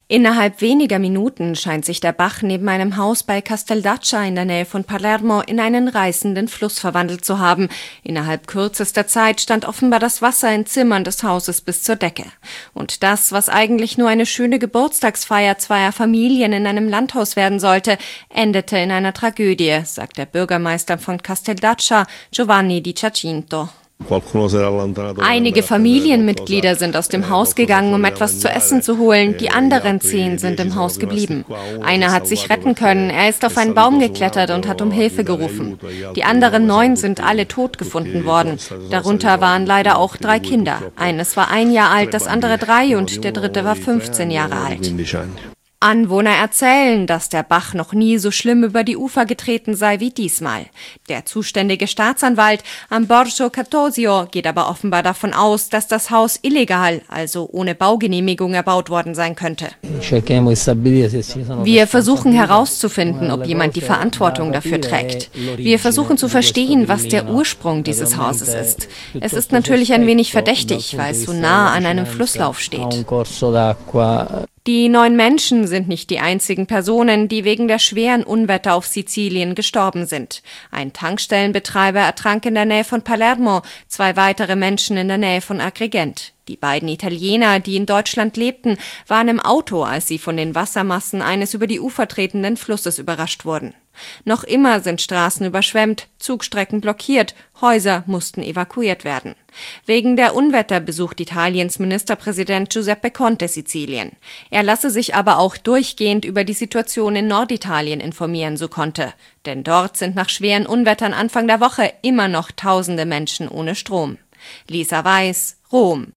Innerhalb weniger Minuten scheint sich der Bach neben einem Haus bei Casteldaccia in der Nähe von Palermo in einen reißenden Fluss verwandelt zu haben. Innerhalb kürzester Zeit stand offenbar das Wasser in Zimmern des Hauses bis zur Decke. Und das, was eigentlich nur eine schöne Geburtstagsfeier zweier Familien in einem Landhaus werden sollte, endete in einer Tragödie, sagt der Bürgermeister von Casteldaccia, Giovanni Di Giacinto. Einige Familienmitglieder sind aus dem Haus gegangen, um etwas zu essen zu holen. Die anderen 10 sind im Haus geblieben. Einer hat sich retten können. Er ist auf einen Baum geklettert und hat um Hilfe gerufen. Die anderen 9 sind alle tot gefunden worden. Darunter waren leider auch 3 Kinder. Eines war 1 Jahr alt, das andere 3 und der dritte war 15 Jahre alt. Anwohner erzählen, dass der Bach noch nie so schlimm über die Ufer getreten sei wie diesmal. Der zuständige Staatsanwalt Ambrogio Catosio geht aber offenbar davon aus, dass das Haus illegal, also ohne Baugenehmigung, erbaut worden sein könnte. Wir versuchen herauszufinden, ob jemand die Verantwortung dafür trägt. Wir versuchen zu verstehen, was der Ursprung dieses Hauses ist. Es ist natürlich ein wenig verdächtig, weil es so nah an einem Flusslauf steht. Die 9 Menschen sind nicht die einzigen Personen, die wegen der schweren Unwetter auf Sizilien gestorben sind. Ein Tankstellenbetreiber ertrank in der Nähe von Palermo, 2 weitere Menschen in der Nähe von Agrigent. Die beiden Italiener, die in Deutschland lebten, waren im Auto, als sie von den Wassermassen eines über die Ufer tretenden Flusses überrascht wurden. Noch immer sind Straßen überschwemmt, Zugstrecken blockiert, Häuser mussten evakuiert werden. Wegen der Unwetter besucht Italiens Ministerpräsident Giuseppe Conte Sizilien. Er lasse sich aber auch durchgehend über die Situation in Norditalien informieren, so Conte. Denn dort sind nach schweren Unwettern Anfang der Woche immer noch tausende Menschen ohne Strom. Lisa Weiß, Rom.